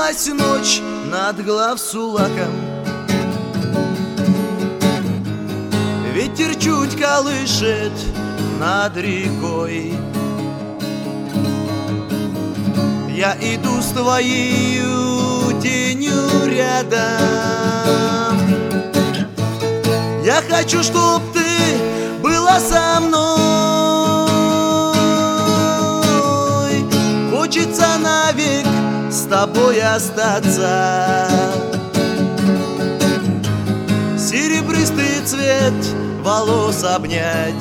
Опустилась ночь над Главсулаком, ветер чуть колышет над рекой. Я иду с твоею тенью рядом. Я хочу, чтоб ты была со мной. Хочется навек с тобой остаться. Серебристый цвет волос обнять.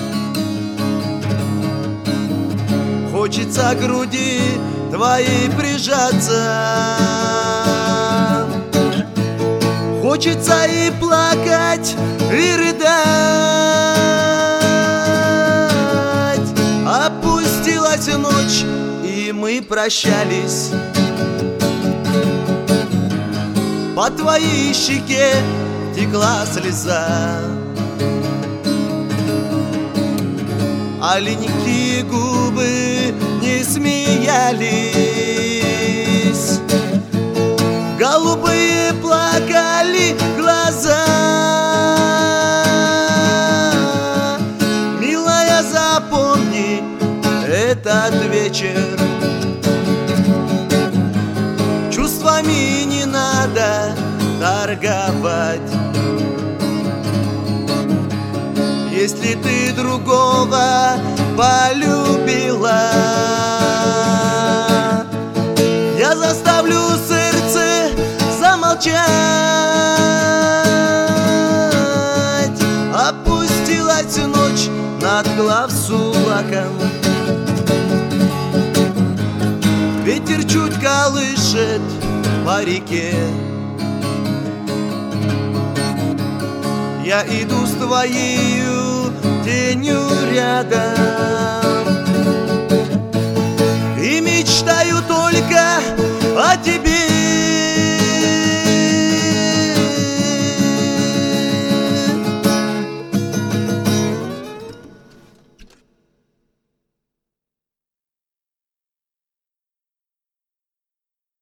Хочется к груди твоей прижаться. Хочется и плакать, и рыдать. Опустилась ночь, и мы прощались. По твоей щеке текла слеза. Оленькие губы не смеялись, голубые плакали глаза. Милая, запомни этот вечер. Чувствами не надо торговать. Если ты другого полюбила, я заставлю сердце замолчать. Опустилась ночь над Главсулаком, ветер чуть колышет по реке. Я иду с твоею тенью